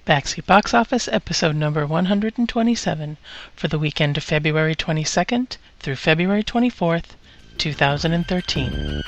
Backseat Box Office, episode number 127, for the weekend of February 22nd through February 24th, 2013.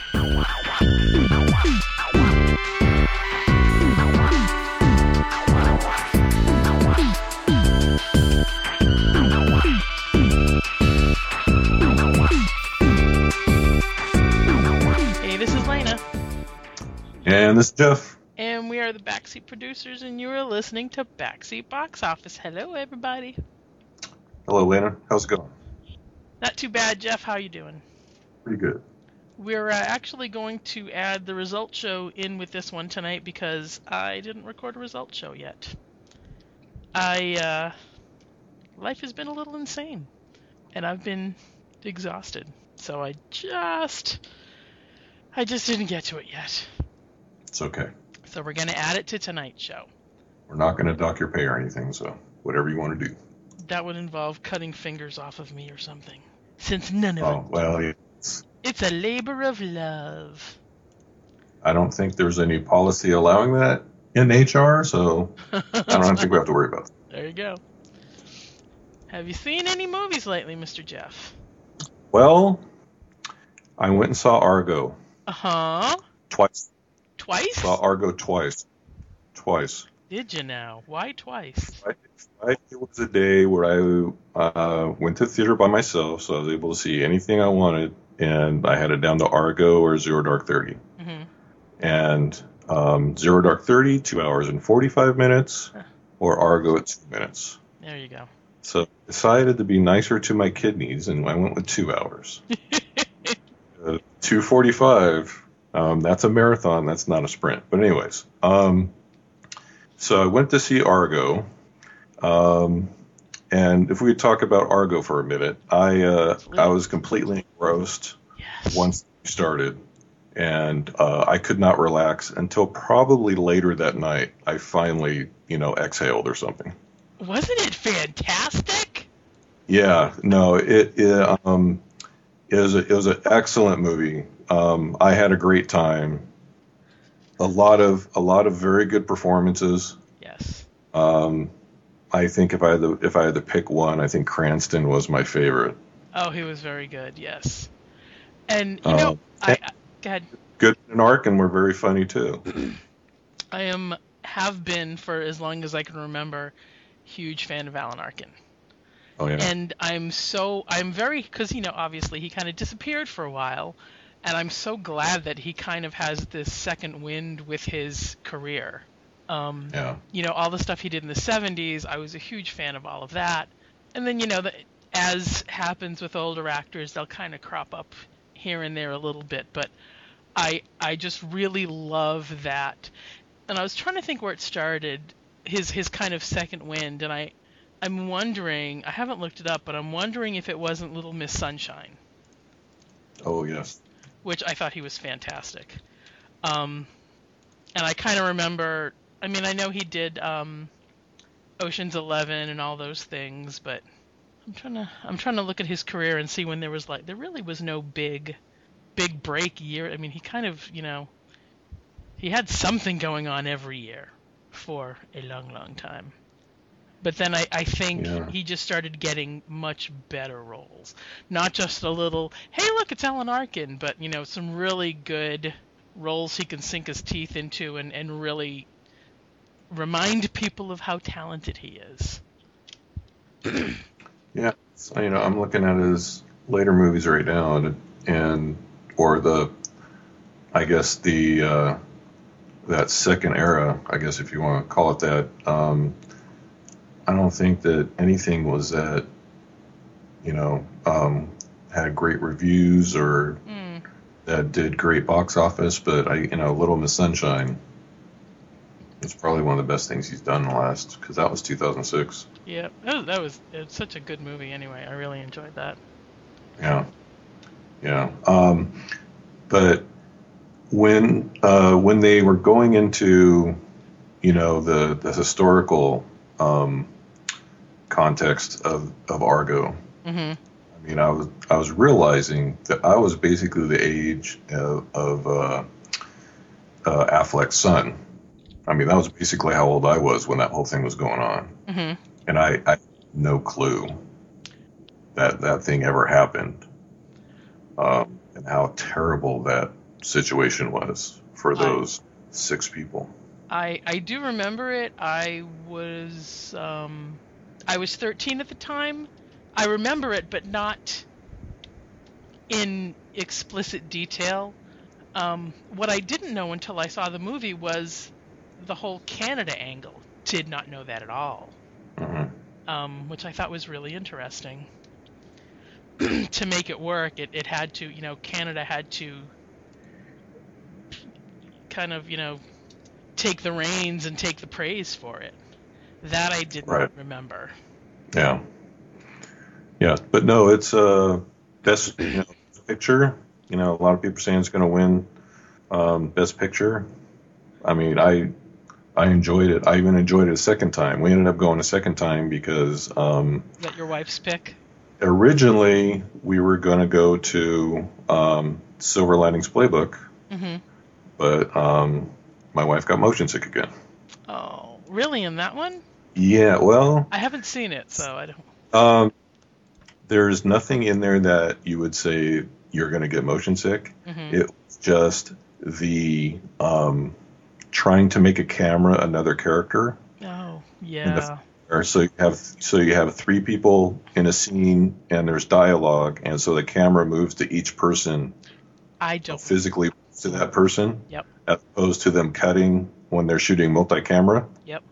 Hey, this is Lena. And this is Jeff. And we are the Backseat Producers, and you are listening to Backseat Box Office. Hello, everybody. Hello, Lena. How's it going? Not too bad, Jeff. How you doing? Pretty good. We're actually going to add the result show in with this one tonight because I didn't record a result show yet. Life has been a little insane, and I've been exhausted. So I just didn't get to it yet. It's okay. So we're going to add it to tonight's show. We're not going to dock your pay or anything, so whatever you want to do. That would involve cutting fingers off of me or something. Since none of it. Well, It's a labor of love. I don't think there's any policy allowing that in HR, so I don't think we have to worry about it. There you go. Have you seen any movies lately, Mr. Jeff? Well, I went and saw Argo. Uh-huh. Twice. Twice? Saw Argo twice. Did you now? Why twice? Friday was a day where I went to theater by myself, so I was able to see anything I wanted, and I had it down to Argo or Zero Dark 30. Mm-hmm. And Zero Dark 30, 2 hours and 45 minutes, or Argo at 2 minutes. There you go. So I decided to be nicer to my kidneys, and I went with 2 hours. 2:45. That's a marathon. That's not a sprint. But anyways, so I went to see Argo. And if we could talk about Argo for a minute, I was completely engrossed once we started, and I could not relax until probably later that night. I finally, exhaled or something. Wasn't it fantastic? Yeah, no, it was an excellent movie. I had a great time. A lot of very good performances. Yes. I think if I had to pick one, I think Cranston was my favorite. Oh, he was very good. Yes. And go ahead. Good in Arkin were very funny too. I have been for as long as I can remember, huge fan of Alan Arkin. Oh yeah. And I'm very, because obviously he kind of disappeared for a while, and I'm so glad that he kind of has this second wind with his career. Yeah. All the stuff he did in the 70s, I was a huge fan of all of that. And then, as happens with older actors, they'll kind of crop up here and there a little bit. But I just really love that. And I was trying to think where it started, his kind of second wind. And I'm wondering, I haven't looked it up, but I'm wondering if it wasn't Little Miss Sunshine. Oh, yes. Which I thought he was fantastic. And I kind of remember, I know he did Ocean's 11 and all those things, but I'm trying to look at his career and see when there really was no big break year. He kind of, he had something going on every year for a long, long time. But then I think he just started getting much better roles. Not just a little, hey, look, it's Alan Arkin, but, some really good roles he can sink his teeth into and really remind people of how talented he is. Yeah. So, I'm looking at his later movies right now, that second era, I guess if you want to call it that. I don't think that anything was that, had great reviews or that did great box office, but Little Miss Sunshine is probably one of the best things he's done in the last, because that was 2006. Yeah, that was such a good movie anyway. I really enjoyed that. Yeah. But when they were going into, the historical context of Argo, Mm-hmm. I was realizing that I was basically the age of Affleck's son. I mean, that was basically how old I was when that whole thing was going on. Mm-hmm. And I had no clue that that thing ever happened, and how terrible that situation was for those 6 people. I do remember it. I was 13 at the time. I remember it, but not in explicit detail. What I didn't know until I saw the movie was the whole Canada angle. Did not know that at all. Mm-hmm. Which I thought was really interesting. To make it work, it had to, Canada had to kind of, take the reins and take the praise for it. That I didn't remember. Yeah. Yeah, but no, it's best picture. A lot of people saying it's going to win best picture. I mean, I enjoyed it. I even enjoyed it a second time. We ended up going a second time because Is that your wife's pick? Originally we were going to go to Silver Linings Playbook, Mm-hmm. but my wife got motion sick again. Oh, really? In that one? Yeah, well, I haven't seen it, so I don't. There's nothing in there that you would say you're going to get motion sick. Mm-hmm. It's just the trying to make a camera another character. Oh, yeah. So you have 3 people in a scene, and there's dialogue, and so the camera moves to each person. I don't physically to that person. Yep. As opposed to them cutting when they're shooting multi-camera. Yep.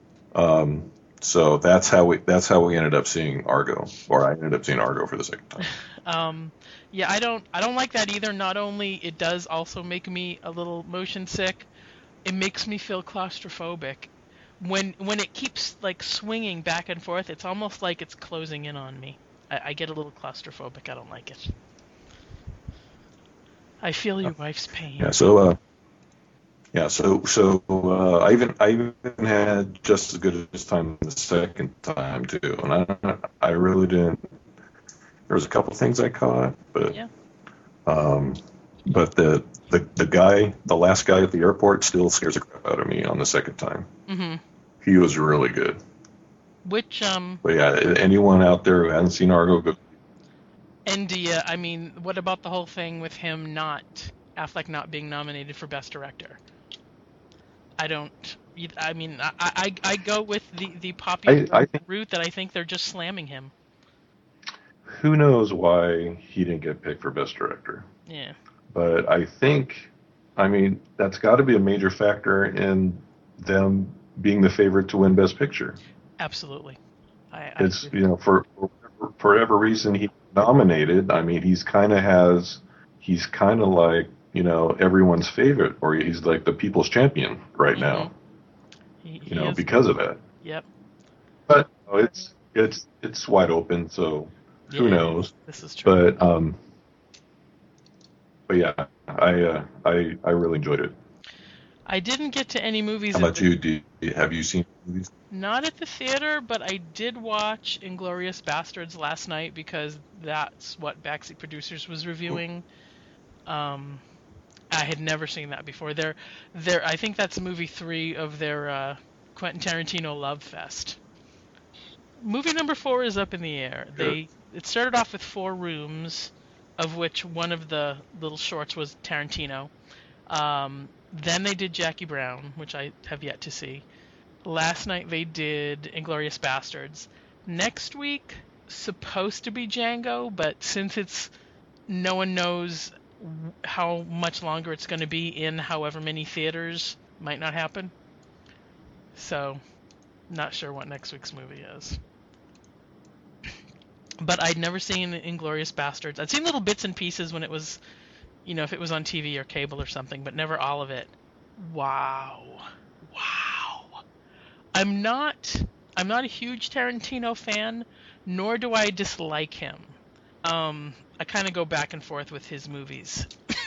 So that's how we ended up seeing Argo, or I ended up seeing Argo for the second time. Yeah, I don't like that either. Not only it does also make me a little motion sick, it makes me feel claustrophobic. When it keeps like swinging back and forth, it's almost like it's closing in on me. I get a little claustrophobic. I don't like it. I feel your wife's pain. Yeah. So I even had just as good a time the second time too, and I really didn't. There was a couple things I caught, but yeah. But the guy, the last guy at the airport, still scares the crap out of me on the second time. Mm-hmm. He was really good. Which But yeah, anyone out there who hasn't seen Argo, go. And I mean, what about the whole thing with him Affleck not being nominated for Best Director? I go with the popular route that I think they're just slamming him. Who knows why he didn't get picked for Best Director? Yeah. But I think, that's got to be a major factor in them being the favorite to win Best Picture. Absolutely. It's, for whatever reason he nominated, he's kind of like, everyone's favorite, or he's like the people's champion right now. He because of that. Yep. But it's wide open, so who knows? This is true. But yeah, I really enjoyed it. I didn't get to any movies. How about you? Have you seen movies? Not at the theater, but I did watch Inglourious Basterds last night because that's what Backseat Producers was reviewing. I had never seen that before. I think that's movie 3 of their Quentin Tarantino Love Fest. Movie number 4 is up in the air. Sure. It started off with 4 rooms, of which one of the little shorts was Tarantino. Then they did Jackie Brown, which I have yet to see. Last night they did Inglourious Basterds. Next week, supposed to be Django, but since no one knows how much longer it's going to be in however many theaters, might not happen. So, not sure what next week's movie is. But I'd never seen Inglourious Basterds. I'd seen little bits and pieces when it was, if it was on TV or cable or something, but never all of it. Wow. I'm not a huge Tarantino fan, nor do I dislike him. I kind of go back and forth with his movies.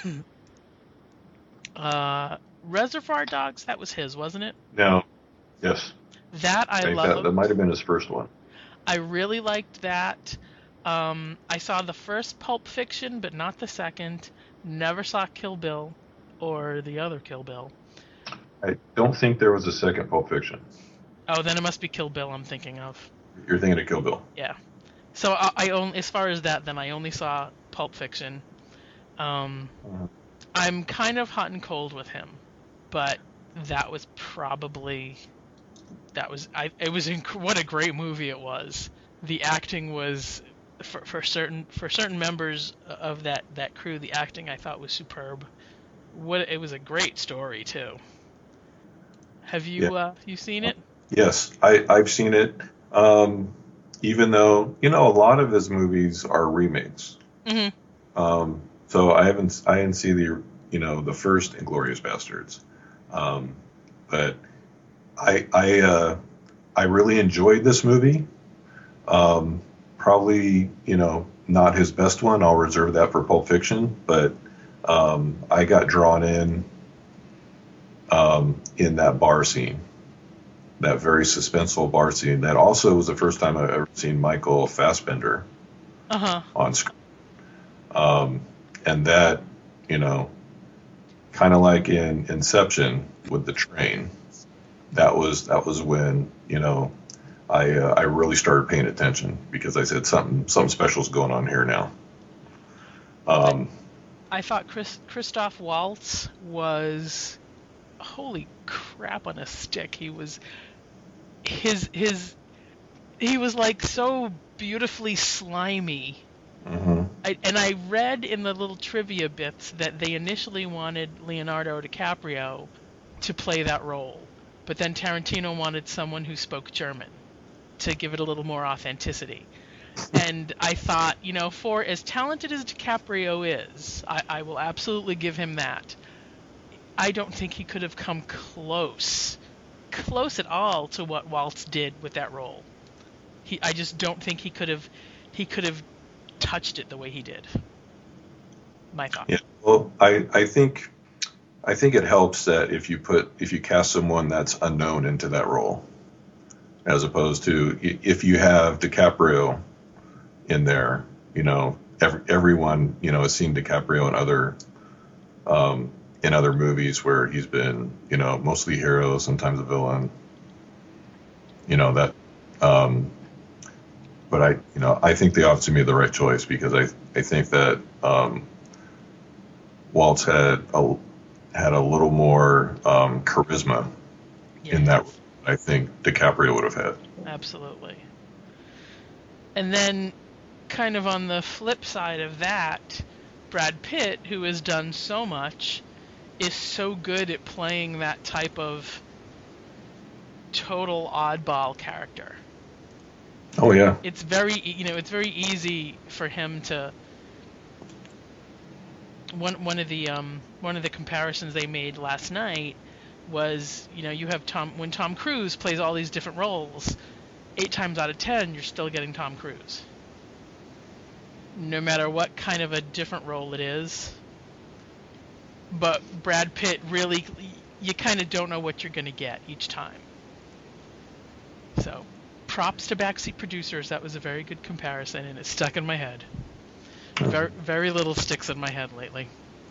Reservoir Dogs, that was his, wasn't it? No. Yes. That I love. That might have been his first one. I really liked that. I saw the first Pulp Fiction, but not the second. Never saw Kill Bill or the other Kill Bill. I don't think there was a second Pulp Fiction. Oh, then it must be Kill Bill I'm thinking of. You're thinking of Kill Bill. Yeah. So I only, as far as that, then I only saw Pulp Fiction. Mhm. I'm kind of hot and cold with him, but that was probably it was what a great movie it was. The acting was for certain members of that crew, the acting I thought was superb. It was a great story too. Have Yeah. you seen it? Yes, I've seen it. Even though a lot of his movies are remakes. Hmm. So I didn't see the first Inglourious Bastards. But I really enjoyed this movie. Probably not his best one. I'll reserve that for Pulp Fiction. But I got drawn in that bar scene, that very suspenseful bar scene. That also was the first time I've ever seen Michael Fassbender on screen. And that, kind of like in Inception with the train, that was when, I really started paying attention because I said something special is going on here now. I thought Christoph Waltz was, holy crap on a stick. He was he was like so beautifully slimy. Mm-hmm. I read in the little trivia bits that they initially wanted Leonardo DiCaprio to play that role, but then Tarantino wanted someone who spoke German to give it a little more authenticity. And I thought, for as talented as DiCaprio is, I will absolutely give him that. I don't think he could have come close at all to what Waltz did with that role. I just don't think he could have touched it the way he did. My thought. Yeah. Well, I think it helps that if you cast someone that's unknown into that role, as opposed to if you have DiCaprio in there, everyone has seen DiCaprio in other movies where he's been mostly hero, sometimes a villain. That. But I think they obviously made the right choice because I think that Waltz had a little more charisma in that. I think DiCaprio would have had. Absolutely. And then, kind of on the flip side of that, Brad Pitt, who has done so much, is so good at playing that type of total oddball character. Oh yeah. It's very easy for him to. One of the comparisons they made last night was, you have when Tom Cruise plays all these different roles, 8 times out of 10 you're still getting Tom Cruise. No matter what kind of a different role it is. But Brad Pitt, really, you kind of don't know what you're going to get each time. So, props to backseat producers. That was a very good comparison, and it stuck in my head. Very, very little sticks in my head lately.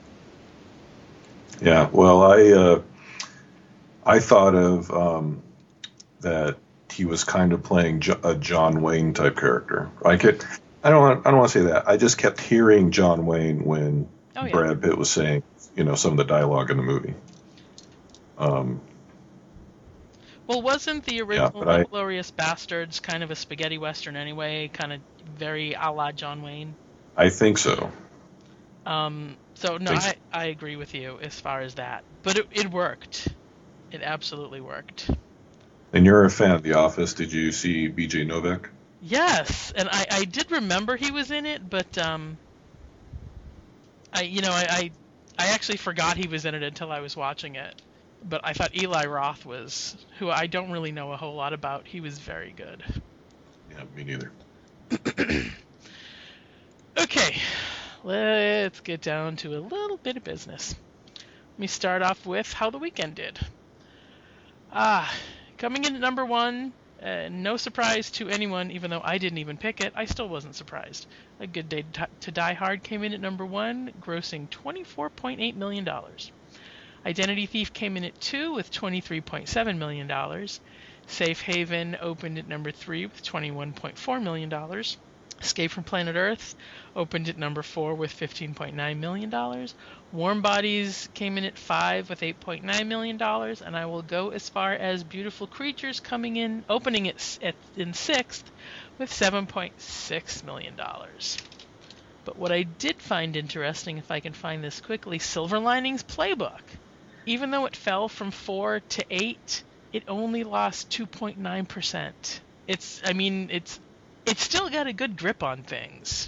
Yeah, well, I thought of that he was kind of playing a John Wayne type character. I don't want to say that. I just kept hearing John Wayne when Brad Pitt was saying, some of the dialogue in the movie. Well, wasn't the original Inglourious Bastards kind of a spaghetti western anyway? Kind of very a la John Wayne? I think so. So, no, I agree with you as far as that. But it worked. It absolutely worked. And you're a fan of The Office. Did you see B.J. Novak? Yes, and I did remember he was in it, but I actually forgot he was in it until I was watching it. But I thought Eli Roth was, who I don't really know a whole lot about, he was very good. Yeah, me neither. Okay, let's get down to a little bit of business. Let me start off with how the weekend did. Coming in at number 1, no surprise to anyone, even though I didn't even pick it, I still wasn't surprised. A Good Day to Die Hard came in at number 1, grossing $24.8 million. Identity Thief came in at 2 with $23.7 million. Safe Haven opened at number 3 with $21.4 million. Escape from Planet Earth opened at number 4 with $15.9 million. Warm Bodies came in at 5 with $8.9 million. And I will go as far as Beautiful Creatures opening in 6th with $7.6 million. But what I did find interesting, if I can find this quickly, Silver Linings Playbook. Even though it fell from 4 to 8, it only lost 2.9%. It's still got a good grip on things.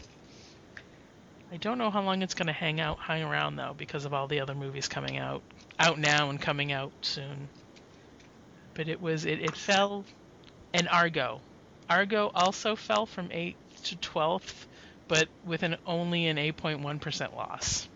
I don't know how long it's going to hang around though, because of all the other movies coming out now and coming out soon. But it fell, and Argo also fell from 8th to 12th, but with only an 8.1% loss.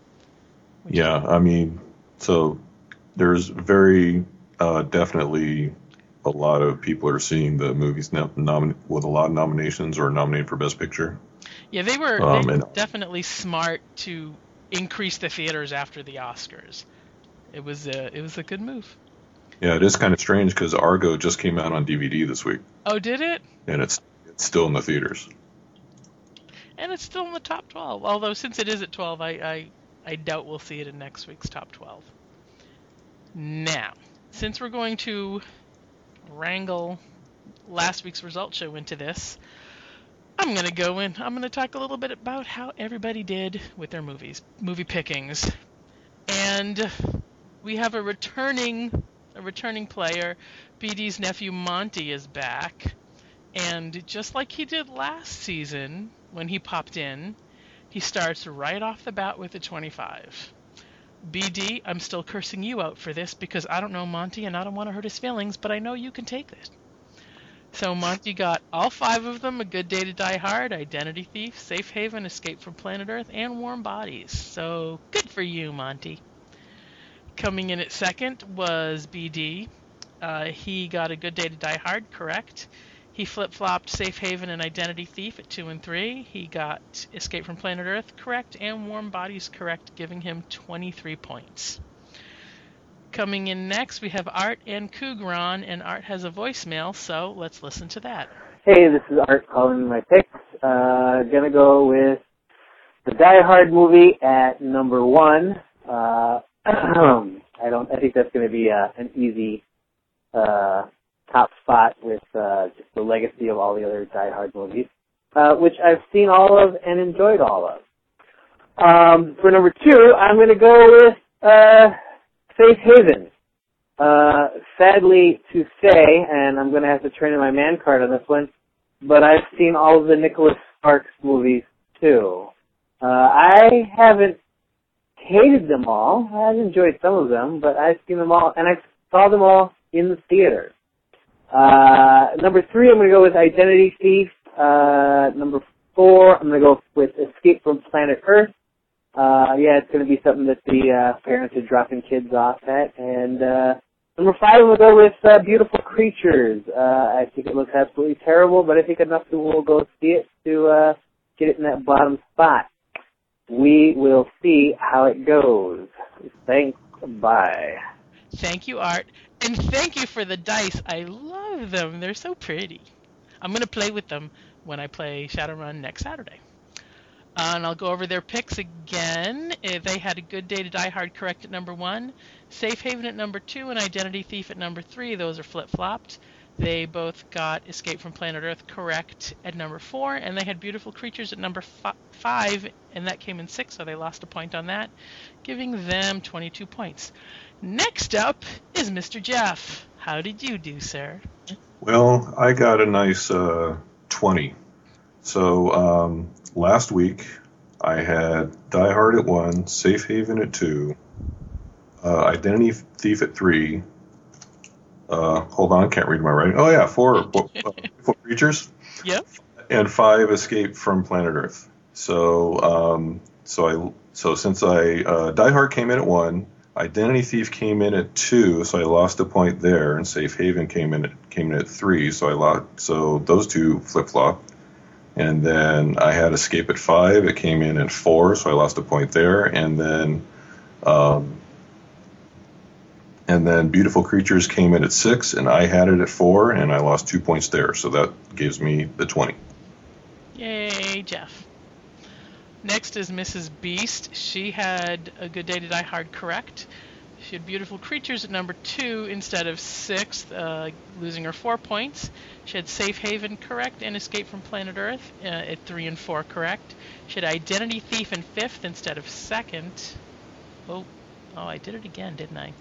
Yeah, so there's very definitely a lot of people are seeing the movies with a lot of nominations or nominated for Best Picture. Yeah, they were definitely smart to increase the theaters after the Oscars. It was a good move. Yeah, it is kind of strange because Argo just came out on DVD this week. Oh, did it? And it's still in the theaters. And it's still in the top 12. Although since it is at 12, I doubt we'll see it in next week's top 12. Now, since we're going to wrangle last week's result show into this, I'm going to talk a little bit about how everybody did with their movie pickings. And we have a returning player. BD's nephew Monty is back. And just like he did last season when he popped in, he starts right off the bat with a 25. BD, I'm still cursing you out for this because I don't know Monty and I don't want to hurt his feelings, but I know you can take this. So Monty got all 5 of them: A Good Day to Die Hard, Identity Thief, Safe Haven, Escape from Planet Earth, and Warm Bodies. So good for you, Monty. Coming in at second was BD. He got A Good Day to Die Hard, correct. He flip-flopped Safe Haven and Identity Thief at 2 and 3. He got Escape from Planet Earth correct and Warm Bodies correct, giving him 23 points. Coming in next, we have Art and Kugran, and Art has a voicemail, so let's listen to that. Hey, this is Art calling my picks. Gonna go with the Die Hard movie at number 1. I think that's gonna be an easy top spot with just the legacy of all the other Die Hard movies, which I've seen all of and enjoyed all of. For number 2, I'm going to go with Safe Haven. Sadly to say, and I'm going to have to turn in my man card on this one, but I've seen all of the Nicholas Sparks movies too. I haven't hated them all. I've enjoyed some of them, but I've seen them all, and I saw them all in the theater. Number 3, I'm going to go with Identity Thief. Number 4, I'm going to go with Escape from Planet Earth. It's going to be something that the parents are dropping kids off at. And number 5, I'm going to go with Beautiful Creatures. I think it looks absolutely terrible, but I think enough people will go see it to get it in that bottom spot. We will see how it goes. Thanks. Bye. Thank you, Art. And thank you for the dice. I love them. They're so pretty. I'm going to play with them when I play Shadowrun next Saturday. And I'll go over their picks again. They had A Good Day to Die Hard correct at number 1, Safe Haven at number 2, and Identity Thief at number 3. Those are flip-flopped. They both got Escape from Planet Earth correct at number 4, and they had Beautiful Creatures at number 5, and that came in 6, so they lost a point on that, giving them 22 points. Next up is Mr. Jeff. How did you do, sir? Well, I got a nice 20. So last week I had Die Hard at 1, Safe Haven at 2, Identity Thief at 3. Hold on, can't read my writing. Oh yeah, 4 Creatures. Yep. And 5 Escape from Planet Earth. So since I Die Hard came in at 1. Identity Thief came in at 2, so I lost a point there, and Safe Haven came in at 3, so those two flip-flop. And then I had Escape at 5, it came in at 4, so I lost a point there, and then And then Beautiful Creatures came in at 6, and I had it at 4, and I lost 2 points there. So that gives me the 20. Yay, Jeff. Next is Mrs. Beast. She had A Good Day to Die Hard correct. She had Beautiful Creatures at number 2 instead of 6th, losing her 4 points. She had Safe Haven correct and Escape from Planet Earth at 3 and 4 correct. She had Identity Thief in 5th instead of 2nd. Oh, I did it again, didn't I?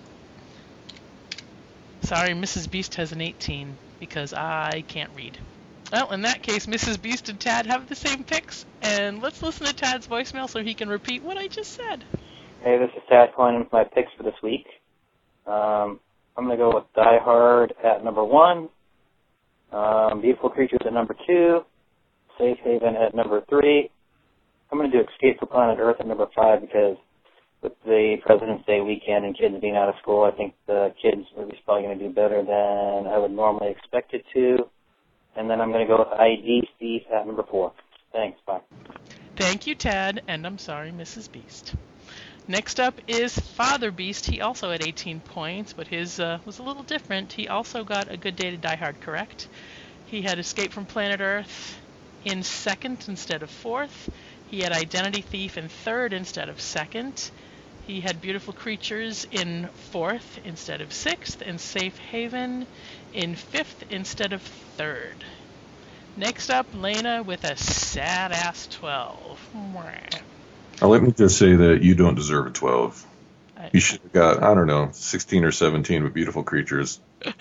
Sorry, Mrs. Beast has an 18 because I can't read. Well, in that case, Mrs. Beast and Tad have the same picks, and let's listen to Tad's voicemail so he can repeat what I just said. Hey, this is Tad calling in with my picks for this week. I'm going to go with Die Hard at number 1, Beautiful Creatures at number 2, Safe Haven at number 3. I'm going to do Escape from Planet Earth at number 5 because with the President's Day weekend and kids being out of school, I think the kids are probably going to do better than I would normally expect it to. And then I'm going to go with ID Thief at number 4. Thanks, bye. Thank you, Tad, and I'm sorry, Mrs. Beast. Next up is Father Beast. He also had 18 points, but his was a little different. He also got A Good Day to Die Hard correct. He had Escape from Planet Earth in 2nd instead of 4th. He had Identity Thief in 3rd instead of 2nd. He had Beautiful Creatures in 4th instead of 6th, and Safe Haven in 5th instead of 3rd. Next up, Lena with a sad-ass 12. Now, let me just say that you don't deserve a 12. You should have got, I don't know, 16 or 17 with Beautiful Creatures.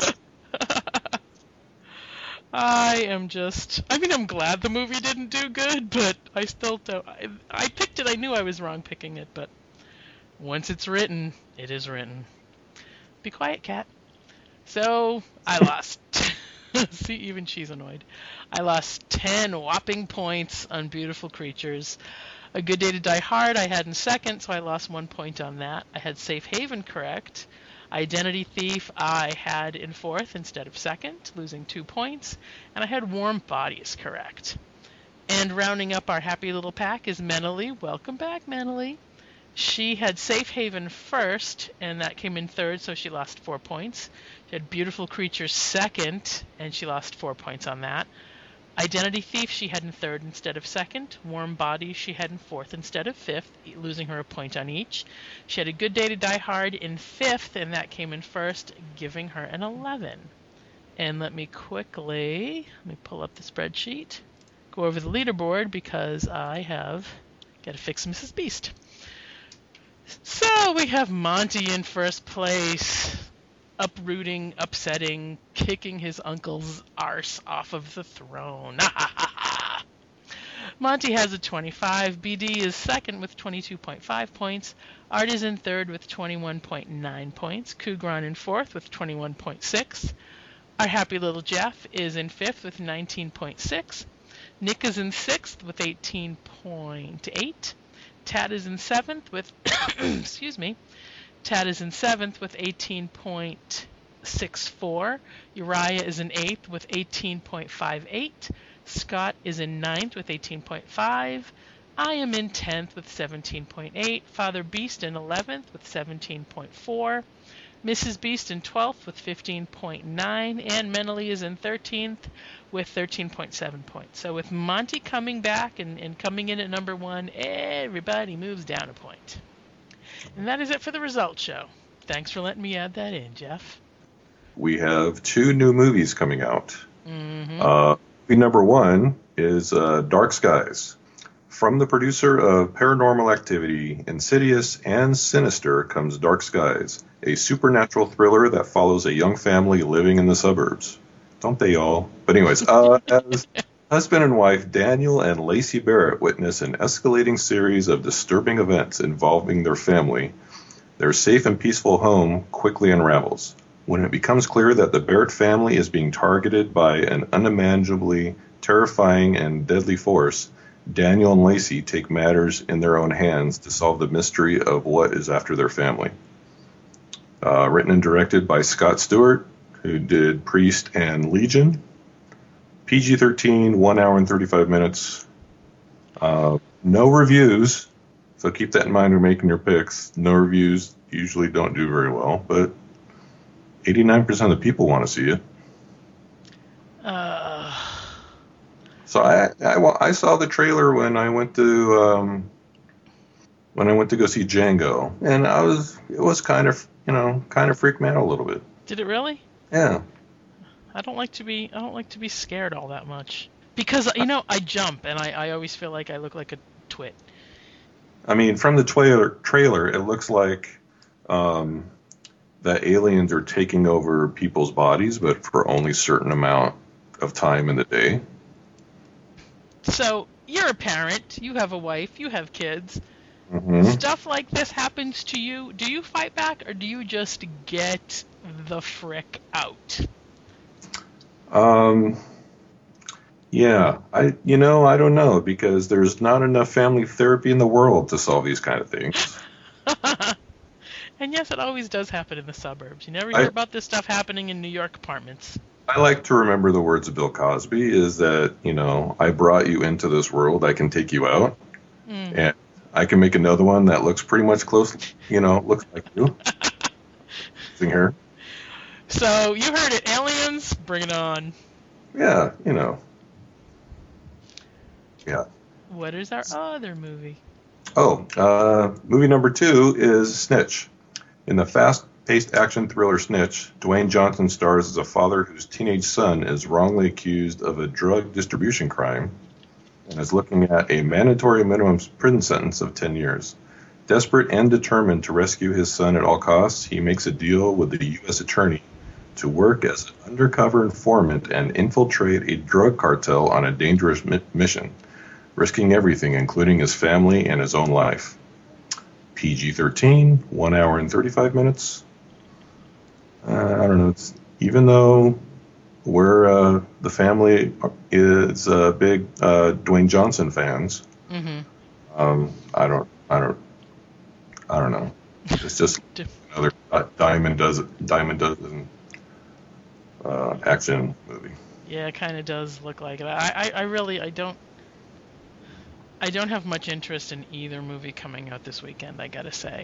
I'm glad the movie didn't do good, but I still don't. I picked it. I knew I was wrong picking it, but once it's written, it is written. Be quiet, cat. So, I lost. See, even she's annoyed. I lost 10 whopping points on Beautiful Creatures. A Good Day to Die Hard I had in 2nd, so I lost 1 point on that. I had Safe Haven correct. Identity Thief I had in 4th instead of 2nd, losing 2 points. And I had Warm Bodies correct. And rounding up our happy little pack is Menally. Welcome back, Menally. She had Safe Haven 1st, and that came in 3rd, so she lost 4 points. She had Beautiful Creatures 2nd, and she lost 4 points on that. Identity Thief she had in 3rd instead of 2nd. Warm Bodies she had in 4th instead of 5th, losing her a point on each. She had A Good Day to Die Hard in 5th, and that came in 1st, giving her an 11. And let me pull up the spreadsheet, go over the leaderboard, because I have got to fix Mrs. Beast. So we have Monty in first place, uprooting, upsetting, kicking his uncle's arse off of the throne. Monty has a 25. BD is 2nd with 22.5 points. Art is in 3rd with 21.9 points. Kugran in 4th with 21.6. Our happy little Jeff is in 5th with 19.6. Nick is in 6th with 18.8. Tad is in 7th with Tad is in 7th with 18.64. Uriah is in 8th with 18.58. Scott is in 9th with 18.5. I am in 10th with 17.8. Father Beast in 11th with 17.4. Mrs. Beast in 12th with 15.9. And Menally is in 13th with 13.7 points. So with Monty coming back and coming in at number 1, everybody moves down a point. And that is it for the results show. Thanks for letting me add that in, Jeff. We have 2 new movies coming out. Mm-hmm. Movie number 1 is Dark Skies. From the producer of Paranormal Activity, Insidious, and Sinister comes Dark Skies, a supernatural thriller that follows a young family living in the suburbs. Don't they all? But anyways, as husband and wife Daniel and Lacey Barrett witness an escalating series of disturbing events involving their family, their safe and peaceful home quickly unravels. When it becomes clear that the Barrett family is being targeted by an unimaginably terrifying and deadly force, Daniel and Lacey take matters in their own hands to solve the mystery of what is after their family. Written and directed by Scott Stewart, who did Priest and Legion. PG-13, 1 hour and 35 minutes. No reviews, so keep that in mind when making your picks. No reviews usually don't do very well, but 89% of the people want to see it. So I saw the trailer when I went to go see Django, and it was kind of freaked me out a little bit. Did it really? Yeah. I don't like to be scared all that much because I jump and I always feel like I look like a twit. I mean, from the trailer, it looks like that aliens are taking over people's bodies, but for only a certain amount of time in the day. So, you're a parent, you have a wife, you have kids. Mm-hmm. Stuff like this happens to you. Do you fight back, or do you just get the frick out? Yeah, I don't know, because there's not enough family therapy in the world to solve these kind of things. And yes, it always does happen in the suburbs. You never hear about this stuff happening in New York apartments. I like to remember the words of Bill Cosby, is that, I brought you into this world, I can take you out, and I can make another one that looks pretty much close, looks like you. Seeing her. So, you heard it, aliens, bring it on. Yeah, Yeah. What is our other movie? Movie number 2 is Snitch. In the fast-paced action thriller Snitch, Dwayne Johnson stars as a father whose teenage son is wrongly accused of a drug distribution crime and is looking at a mandatory minimum prison sentence of 10 years. Desperate and determined to rescue his son at all costs, he makes a deal with the U.S. attorney to work as an undercover informant and infiltrate a drug cartel on a dangerous mission, risking everything, including his family and his own life. PG-13, 1 hour and 35 minutes. I don't know. Even though we're the family is big Dwayne Johnson fans, I don't know. It's just another Diamond Dozen action movie. Yeah, it kind of does look like it. I don't have much interest in either movie coming out this weekend, I gotta say.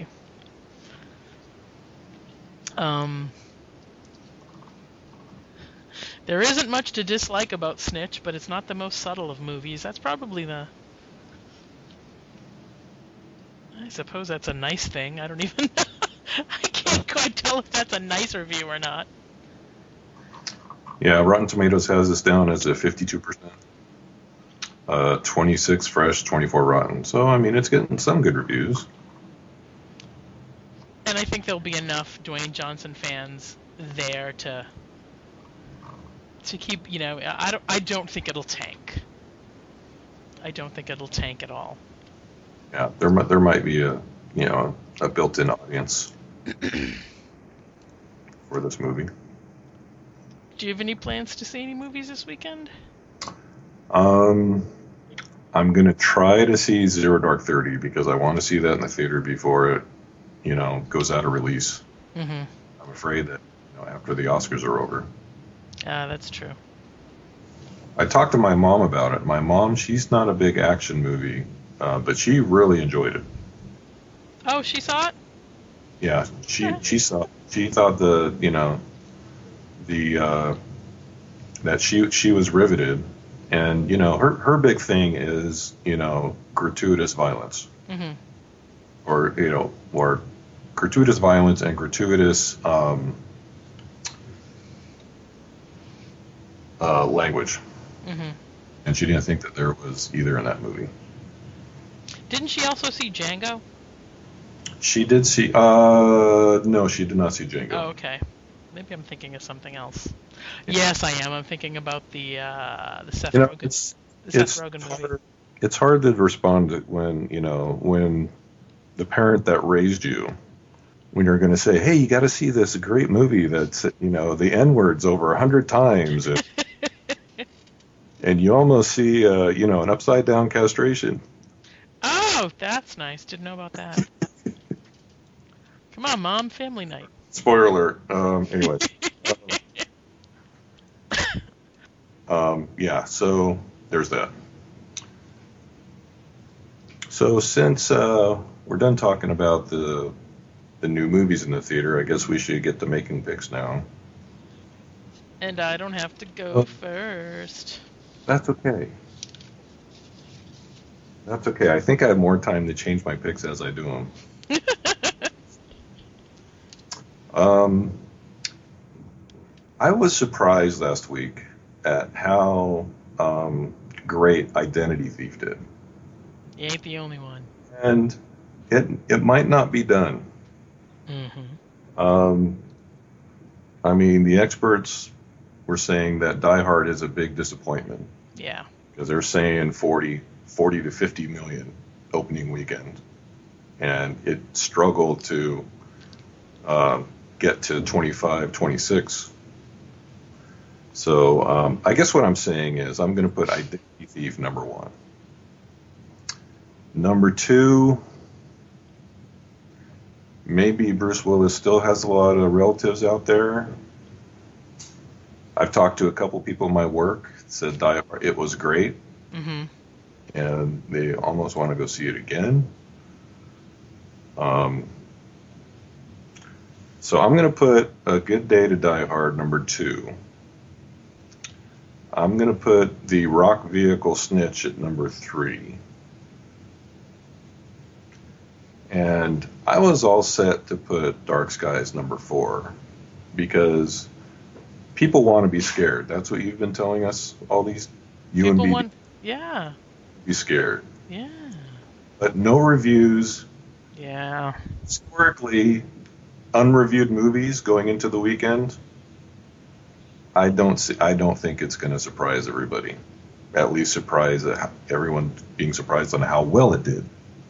There isn't much to dislike about Snitch, but it's not the most subtle of movies. That's probably I suppose that's a nice thing. I don't even know. I can't quite tell if that's a nice review or not. Yeah, Rotten Tomatoes has this down as a 52%. 26 fresh, 24 rotten. So, I mean, it's getting some good reviews. And I think there'll be enough Dwayne Johnson fans there to keep, I don't think it'll tank. I don't think it'll tank at all. Yeah, there might be a built-in audience for this movie. Do you have any plans to see any movies this weekend? I'm going to try to see Zero Dark 30 because I want to see that in the theater before it, goes out of release. Mm-hmm. I'm afraid that, after the Oscars are over. That's true. I talked to my mom about it. My mom, she's not a big action movie, but she really enjoyed it. Oh, she saw it? Yeah, she thought that she was riveted. And, her big thing is, gratuitous violence. Mm-hmm. Or gratuitous violence and gratuitous language. Mm-hmm. And she didn't think that there was either in that movie. Didn't she also see Django? She did see, no, she did not see Django. Oh, okay. Maybe I'm thinking of something else. Yes, I am. I'm thinking about the Seth Rogen. Seth Rogen movie. It's hard to respond to when the parent that raised you, when you're going to say, "Hey, you got to see this great movie that's the N-word's over 100 times," and you almost see an upside down castration. Oh, that's nice. Didn't know about that. Come on, Mom, family night. Spoiler alert. Anyway. Yeah, so there's that. So since we're done talking about the the new movies in the theater, I guess we should get the making picks now. And I don't have to go first. That's okay. That's okay. I think I have more time to change my picks as I do them. I was surprised last week at how great Identity Thief did. You ain't the only one. And it might not be done. Mm-hmm. I mean, the experts were saying that Die Hard is a big disappointment. Yeah. Because they're saying 40 to 50 million opening weekend. And it struggled to get to 25, 26. So I guess what I'm saying is I'm going to put Identity Thief number 1. Number 2, maybe Bruce Willis still has a lot of relatives out there. I've talked to a couple people in my work that said Die Hard, it was great. Mm-hmm. And they almost want to go see it again. So I'm going to put A Good Day to Die Hard number 2. I'm going to put The Rock Vehicle Snitch at number 3. And I was all set to put Dark Skies number 4 because people want to be scared. That's what you've been telling us, all these, you People and me, want, yeah, be scared. yeah, But no reviews. yeah. Historically, unreviewed movies going into the weekend, I don't think it's going to surprise everybody. At least surprise everyone being surprised on how well it did.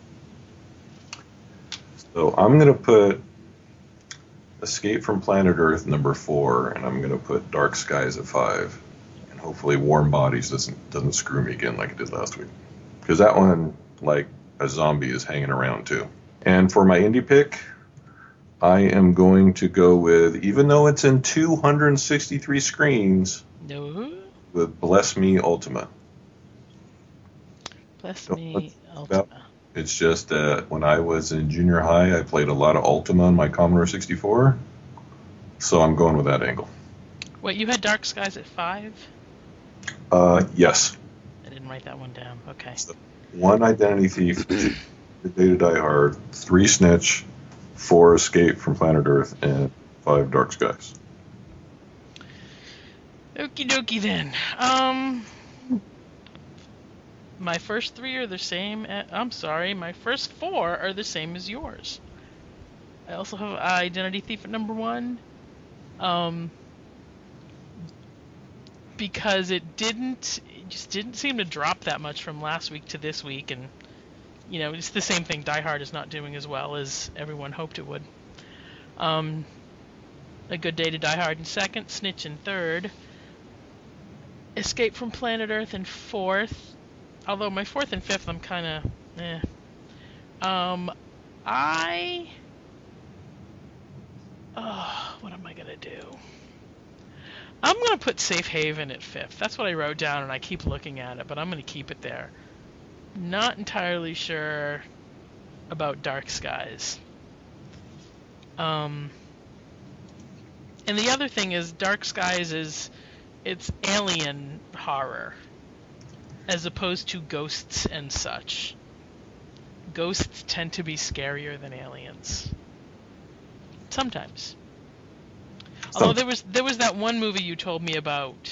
So I'm going to put Escape from Planet Earth number 4, and I'm going to put Dark Skies at 5, and hopefully Warm Bodies doesn't screw me again like it did last week, because that one, like a zombie, is hanging around too. And for my indie pick, I am going to go with, even though it's in 263 screens, No. with Bless Me Ultima. Bless Don't me, let's Ultima. It's just that when I was in junior high, I played a lot of Ultima on my Commodore 64, so I'm going with that angle. Wait, you had Dark Skies at 5? Yes. I didn't write that one down. Okay. 1 Identity Thief, The Day to Die Hard, 3 Snitch, 4 Escape from Planet Earth, and 5 Dark Skies. Okie dokie then. My first 3 are the same. My first 4 are the same as yours. I also have Identity Thief at number 1. Because it just didn't seem to drop that much from last week to this week, and it's the same thing. Die Hard is not doing as well as everyone hoped it would. A Good Day to Die Hard in 2nd, Snitch in 3rd, Escape from Planet Earth in 4th. Although my 4th and 5th, I'm kind of what am I gonna do? I'm gonna put Safe Haven at 5th. That's what I wrote down, and I keep looking at it, but I'm gonna keep it there. Not entirely sure about Dark Skies. And the other thing is, Dark Skies it's alien horror, as opposed to ghosts and such. Ghosts tend to be scarier than aliens. Sometimes. Although there was that one movie you told me about.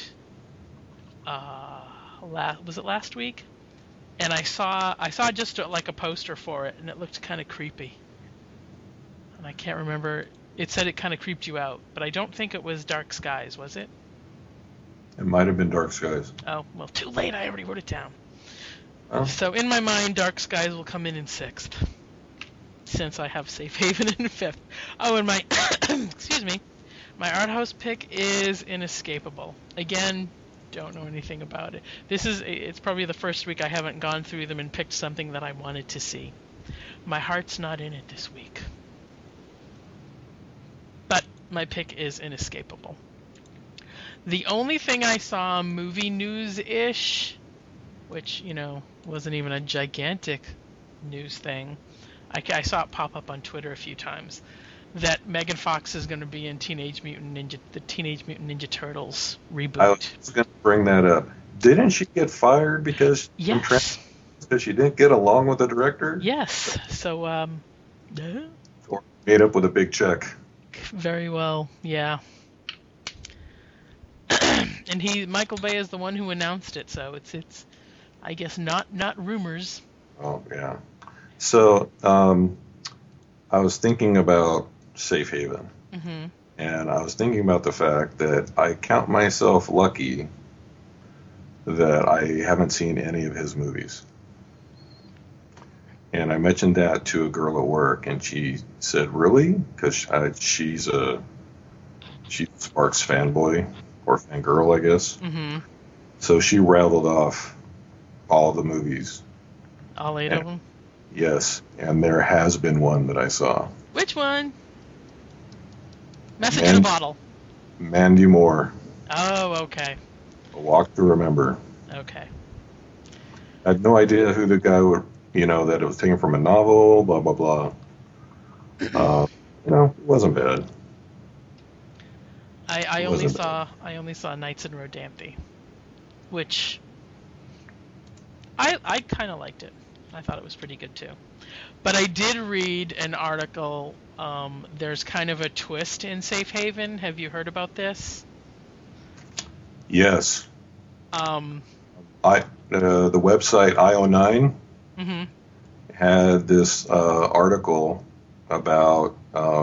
Was it last week? And I saw just like a poster for it, and it looked kind of creepy. And I can't remember. It said it kind of creeped you out, but I don't think it was Dark Skies, was it? It might have been Dark Skies. Oh, well, too late. I already wrote it down. Oh. So in my mind, Dark Skies will come in 6th, since I have Safe Haven in 5th. Oh, and my excuse me, my art house pick is Inescapable. Again, don't know anything about it. It's probably the first week I haven't gone through them and picked something that I wanted to see. My heart's not in it this week. But my pick is Inescapable. The only thing I saw movie news-ish, which, wasn't even a gigantic news thing, I saw it pop up on Twitter a few times, that Megan Fox is going to be in the Teenage Mutant Ninja Turtles reboot. I was going to bring that up. Didn't she get fired because yes, because she didn't get along with the director? Yes. So Or made up with a big check. Very well, yeah. And Michael Bay is the one who announced it, so it's I guess not rumors. Oh yeah. So I was thinking about Safe Haven, and I was thinking about the fact that I count myself lucky that I haven't seen any of his movies. And I mentioned that to a girl at work, and she said, "Really?" Because she's a Sparks fanboy or fangirl, I guess. Mm-hmm. So she rattled off all the movies. All 8 of them? Yes, and there has been one that I saw. Which one? Message in a Bottle. Mandy Moore. Oh, okay. A Walk to Remember. Okay. I had no idea who the guy would, that it was taken from a novel, blah, blah, blah. It wasn't bad. I only saw Nights in Rodanthe, which I kind of liked it. I thought it was pretty good too. But I did read an article. There's kind of a twist in Safe Haven. Have you heard about this? Yes. The website IO9 had this article about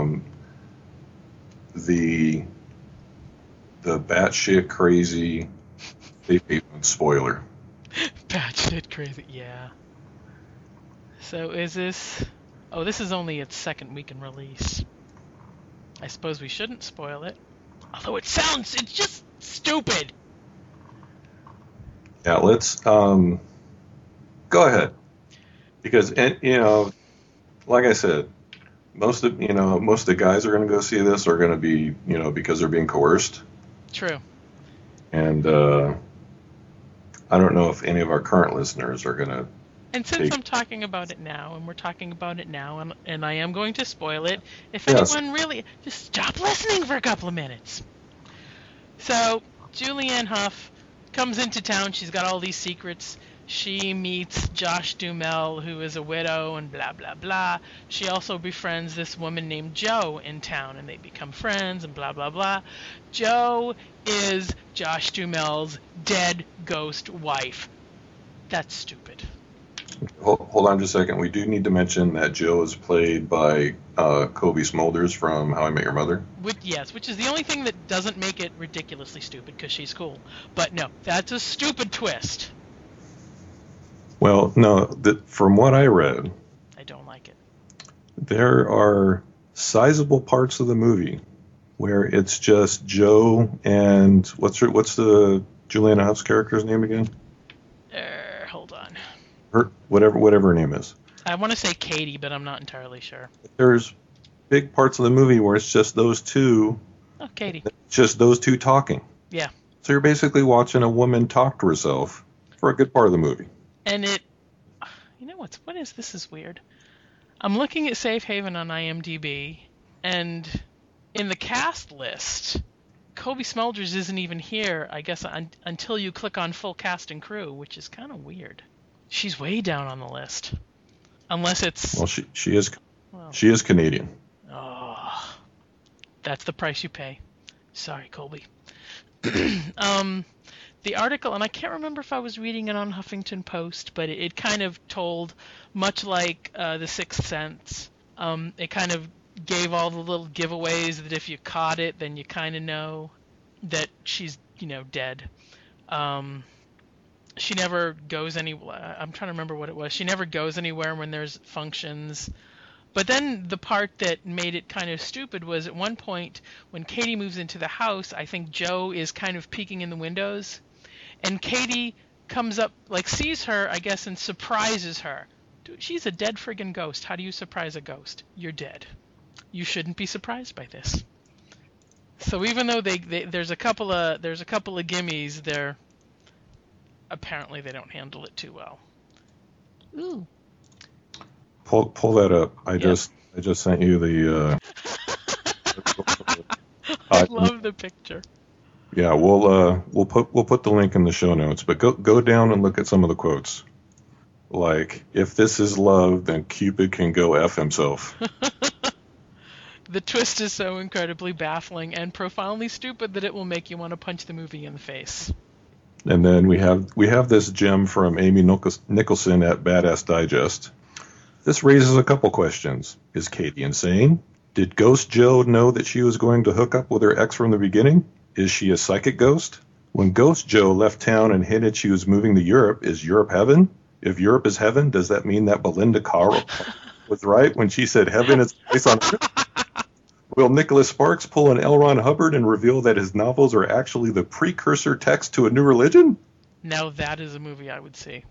the batshit crazy Safe Haven spoiler. Batshit crazy, yeah. So is this... Oh, this is only its second week in release. I suppose we shouldn't spoil it. Although it's just stupid. Yeah, let's go ahead. Because like I said, most of the guys are going to go see this are going to be, because they're being coerced. True. And I don't know if any of our current listeners are going to. And since I'm talking about it now, and we're talking about it now, and I am going to spoil it, if anyone really... Just stop listening for a couple of minutes. So, Julianne Hough comes into town. She's got all these secrets. She meets Josh Duhamel, who is a widow, and blah, blah, blah. She also befriends this woman named Jo in town, and they become friends, and blah, blah, blah. Jo is Josh Duhamel's dead ghost wife. That's stupid. Hold on just a second. We do need to mention that Jo is played by Cobie Smulders from How I Met Your Mother. Which is the only thing that doesn't make it ridiculously stupid, because she's cool. But no, that's a stupid twist. Well, no, from what I read, I don't like it. There are sizable parts of the movie where it's just Jo and what's the Julianne Hough's character's name again? Hold on. Her whatever her name is. I want to say Katie, but I'm not entirely sure. There's big parts of the movie where it's just those two. Oh, Katie. Just those two talking. Yeah. So you're basically watching a woman talk to herself for a good part of the movie. And this is weird. I'm looking at Safe Haven on IMDb, and in the cast list, Cobie Smulders isn't even here, I guess, until you click on full cast and crew, which is kind of weird. She's way down on the list. Unless it's... Well, she is Canadian. Oh, that's the price you pay. Sorry, Colby. The article, and I can't remember if I was reading it on Huffington Post, but it kind of told, much like The Sixth Sense, it kind of gave all the little giveaways that if you caught it, then you kind of know that she's, dead. She never goes anywhere. I'm trying to remember what it was. She never goes anywhere when there's functions. But then the part that made it kind of stupid was at one point when Katie moves into the house, I think Jo is kind of peeking in the windows. And Katie comes up, sees her, I guess, and surprises her. Dude, she's a dead friggin' ghost. How do you surprise a ghost? You're dead. You shouldn't be surprised by this. So even though there's a couple of gimmies, apparently they don't handle it too well. Ooh. Pull that up. I just sent you the. I love the picture. Yeah, we'll put the link in the show notes. But go down and look at some of the quotes. Like, if this is love, then Cupid can go F himself. The twist is so incredibly baffling and profoundly stupid that it will make you want to punch the movie in the face. And then we have this gem from Amy Nicholson at Badass Digest. This raises a couple questions. Is Katie insane? Did Ghost Joe know that she was going to hook up with her ex from the beginning? Is she a psychic ghost? When Ghost Joe left town and hinted she was moving to Europe, is Europe heaven? If Europe is heaven, does that mean that Belinda Carl was right when she said heaven is a place on earth? Will Nicholas Sparks pull an L. Ron Hubbard and reveal that his novels are actually the precursor text to a new religion? Now that is a movie I would see.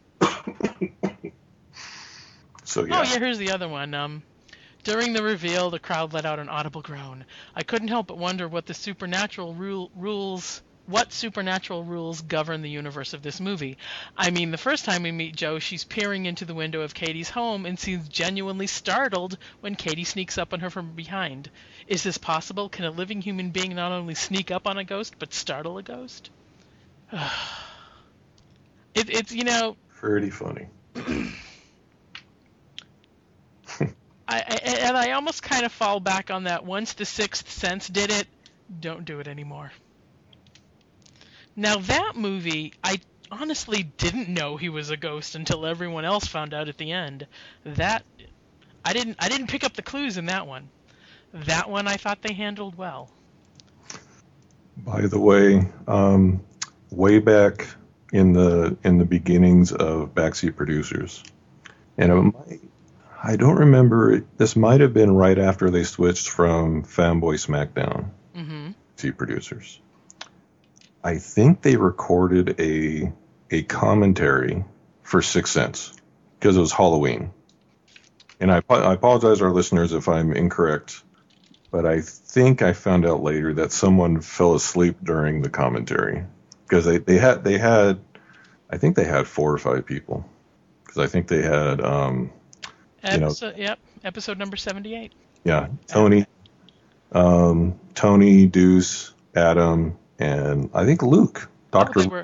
So yeah. Oh yeah, here's the other one. During the reveal, the crowd let out an audible groan. I couldn't help but wonder what the supernatural rules govern the universe of this movie. I mean, the first time we meet Jo, she's peering into the window of Katie's home and seems genuinely startled when Katie sneaks up on her from behind. Is this possible? Can a living human being not only sneak up on a ghost, but startle a ghost? It's pretty funny. I almost kind of fall back on that. Once The Sixth Sense did it, don't do it anymore. Now that movie, I honestly didn't know he was a ghost until everyone else found out at the end. That I didn't pick up the clues in that one. That one I thought they handled well. By the way, way back in the beginnings of Backseat Producers, and I don't remember. This might have been right after they switched from Fanboy Smackdown to Producers. I think they recorded a commentary for Sixth Sense because it was Halloween. And I apologize to our listeners if I'm incorrect, but I think I found out later that someone fell asleep during the commentary because they had I think they had 4 or 5 people because I think they had episode number 78. Yeah, Tony, Deuce, Adam, and I think Luke, Dr.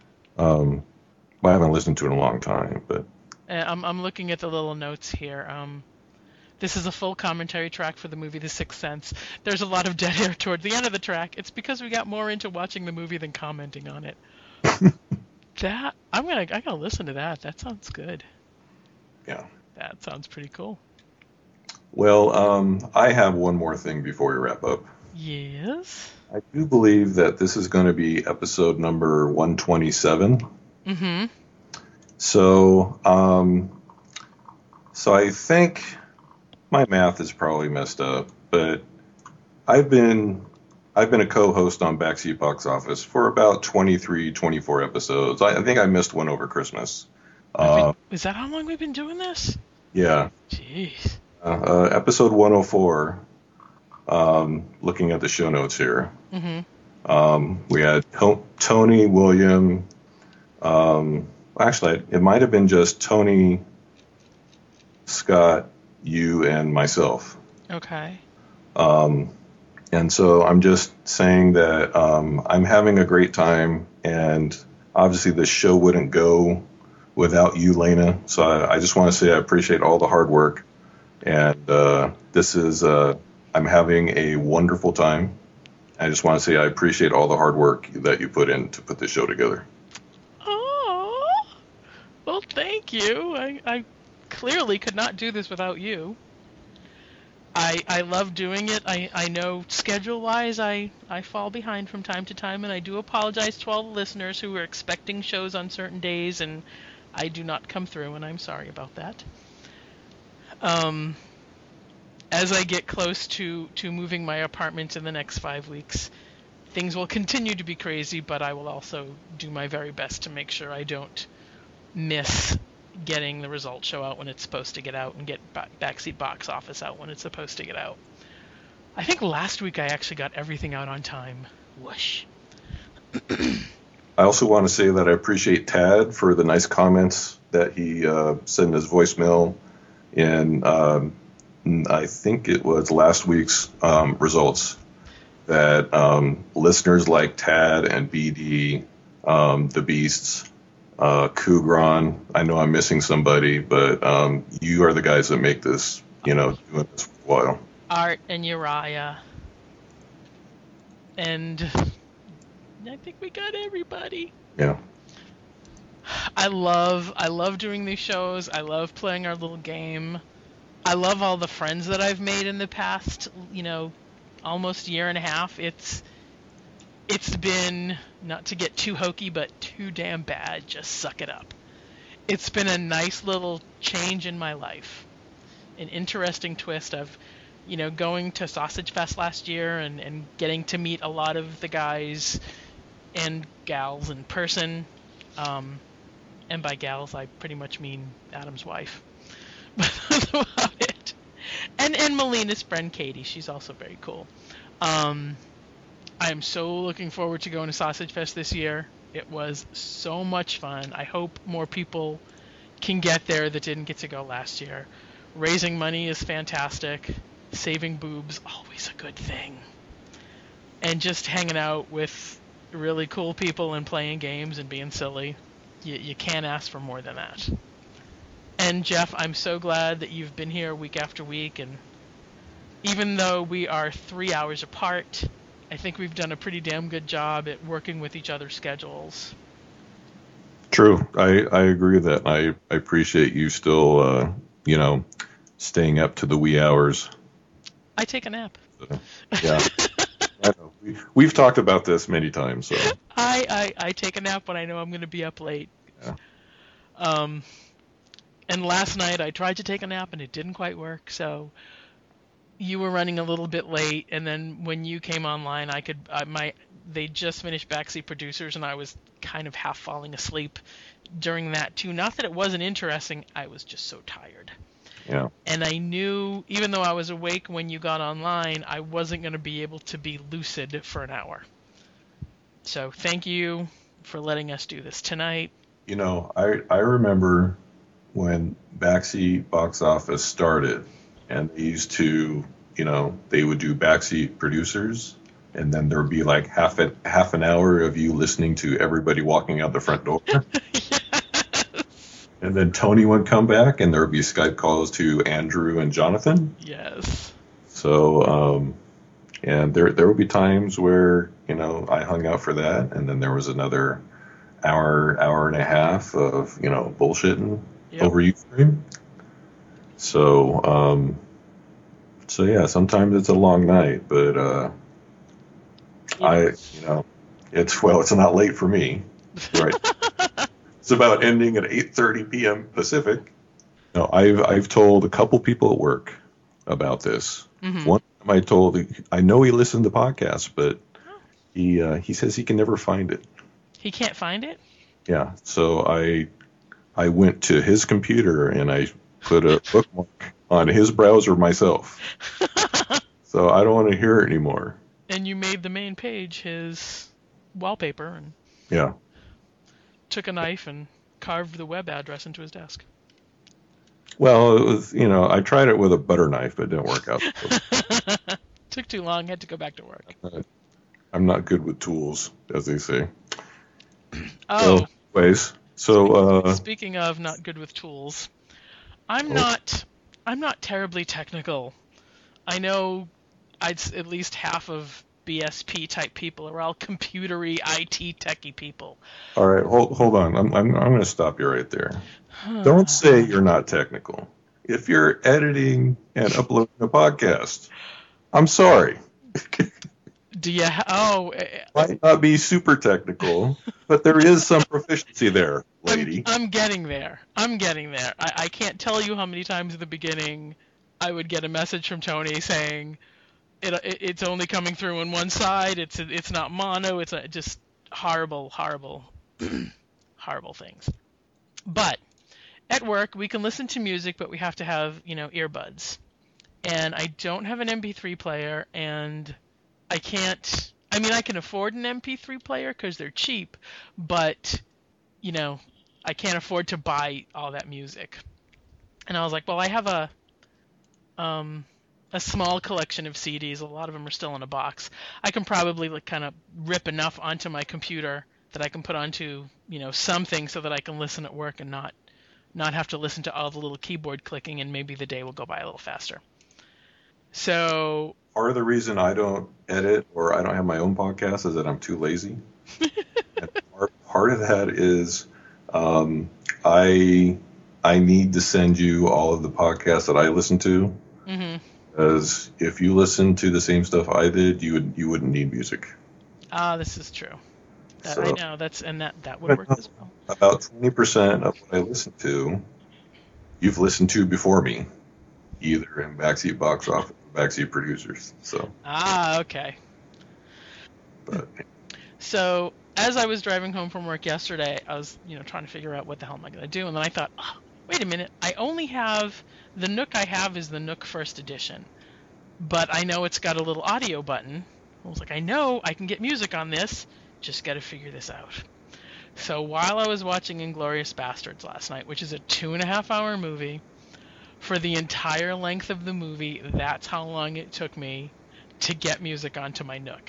I haven't listened to it in a long time, but I'm looking at the little notes here. This is a full commentary track for the movie The Sixth Sense. There's a lot of dead air toward the end of the track. It's because we got more into watching the movie than commenting on it. I gotta listen to that. That sounds good. Yeah. That sounds pretty cool. Well, I have one more thing before we wrap up. Yes. I do believe that this is going to be episode number 127. Mm-hmm. So I think my math is probably messed up, but I've been a co-host on Backseat Box Office for about 23, 24 episodes. I think I missed one over Christmas. Is that how long we've been doing this? Yeah. Jeez. Episode 104, looking at the show notes here. Mm-hmm. We had Tony, William. Actually, it might have been just Tony, Scott, you, and myself. Okay. And so I'm just saying that I'm having a great time, and obviously this show wouldn't go without you, Lena. So I just want to say I appreciate all the hard work, and this is I'm having a wonderful time. I just want to say I appreciate all the hard work that you put in to put this show together. Oh, well, thank you. I clearly could not do this without you. I love doing it. I know schedule-wise I fall behind from time to time, and I do apologize to all the listeners who were expecting shows on certain days, and I do not come through, and I'm sorry about that. As I get close to moving my apartment in the next 5 weeks, things will continue to be crazy, but I will also do my very best to make sure I don't miss getting the results show out when it's supposed to get out and get Backseat Box Office out when it's supposed to get out. I think last week I actually got everything out on time. Whoosh. I also want to say that I appreciate Tad for the nice comments that he sent in his voicemail in I think it was last week's results that listeners like Tad and BD, the Beasts, Kugran, I know I'm missing somebody, but you are the guys that make this, doing this for a while. Art and Uriah. And I think we got everybody. Yeah. I love doing these shows. I love playing our little game. I love all the friends that I've made in the past, almost year and a half. It's been, not to get too hokey, but too damn bad. Just suck it up. It's been a nice little change in my life. An interesting twist of, going to Sausage Fest last year and getting to meet a lot of the guys and gals in person. And by gals, I pretty much mean Adam's wife. But that's about it. And Melina's friend Katie, she's also very cool. I am so looking forward to going to Sausage Fest this year. It was so much fun. I hope more people can get there that didn't get to go last year. Raising money is fantastic. Saving boobs, always a good thing. And just hanging out with really cool people and playing games and being silly. You can't ask for more than that. And Jeff, I'm so glad that you've been here week after week, and even though we are 3 hours apart, I think we've done a pretty damn good job at working with each other's schedules. True. I agree with that. I appreciate you still, staying up to the wee hours. I take a nap. Yeah. I know. We've talked about this many times. So I take a nap when I know I'm going to be up late. Yeah. And last night I tried to take a nap and it didn't quite work. So you were running a little bit late, and then when you came online, they just finished Backseat Producers, and I was kind of half falling asleep during that too. Not that it wasn't interesting, I was just so tired. Yeah. And I knew, even though I was awake when you got online, I wasn't going to be able to be lucid for an hour. So thank you for letting us do this tonight. I remember when Backseat Box Office started, and they used to, they would do Backseat Producers, and then there would be like half an hour of you listening to everybody walking out the front door. And then Tony would come back, and there would be Skype calls to Andrew and Jonathan. Yes. So, and there would be times where, I hung out for that, and then there was another hour and a half of, bullshitting over Ustream. So, yeah, sometimes it's a long night, but it's not late for me, right? It's about ending at 8:30 p.m. Pacific. No, I've told a couple people at work about this. Mm-hmm. One time I know he listened to podcasts, but he says he can never find it. He can't find it? Yeah. So I went to his computer and I put a bookmark on his browser myself. So I don't want to hear it anymore. And you made the main page his wallpaper and took a knife and carved the web address into his desk. Well, it was, I tried it with a butter knife, but it didn't work out. Took too long, had to go back to work. I'm not good with tools, as they say. Oh. So, anyways, speaking of not good with tools, I'm not terribly technical. I know at least half of BSP type people are all computery IT techie people. All right, hold on. I'm going to stop you right there. Don't say you're not technical. If you're editing and uploading a podcast, I'm sorry. Do you? Might not be super technical, but there is some proficiency there, lady. I'm getting there. I can't tell you how many times at the beginning I would get a message from Tony saying it's only coming through on one side. It's not mono. It's just horrible things. But at work we can listen to music, but we have to have earbuds. And I don't have an MP3 player, and I can't. I mean, I can afford an MP3 player because they're cheap, but I can't afford to buy all that music. And I was like, well, I have a small collection of CDs. A lot of them are still in a box. I can probably like kind of rip enough onto my computer that I can put onto, something so that I can listen at work and not have to listen to all the little keyboard clicking, and maybe the day will go by a little faster. So part of the reason I don't edit or I don't have my own podcast is that I'm too lazy. And part of that is I need to send you all of the podcasts that I listen to. Mm-hmm. Because if you listen to the same stuff I did, you wouldn't need music. This is true. So, I know that would work as well. About 20% of what I listen to, you've listened to before me, either in Backseat Box Office or Backseat Producers. So. Okay. But. So as I was driving home from work yesterday, I was trying to figure out what the hell am I going to do, and then I thought, wait a minute, I only have the Nook I have is the Nook First Edition, but I know it's got a little audio button. I was like, I know I can get music on this, just got to figure this out. So while I was watching Inglourious Bastards last night, which is a 2.5-hour movie, for the entire length of the movie, that's how long it took me to get music onto my Nook.